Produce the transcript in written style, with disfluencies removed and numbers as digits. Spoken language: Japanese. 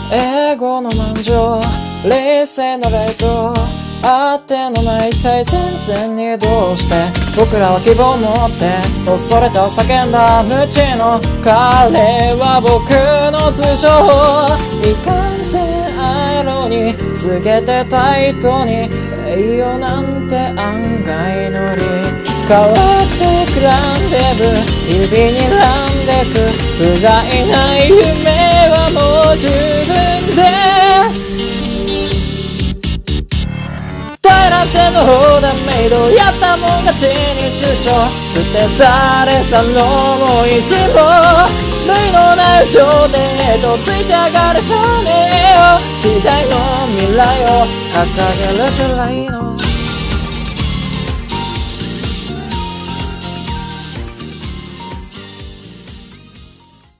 英語の満場、冷静なレイト、あってのない最前線にどうして僕らは希望を持って恐れて叫んだ無知の彼は僕の素性、いかんせんアイロに告げてタイトに栄養なんて案外のり変わってくランデブー日々にランでく不甲斐ない夢はもう十分です平線の横断メイドやったもん勝ちに躊躇捨て去れさのも意地も類のない頂点へとついて上がる少年よ希代の未来を掲げるくらいの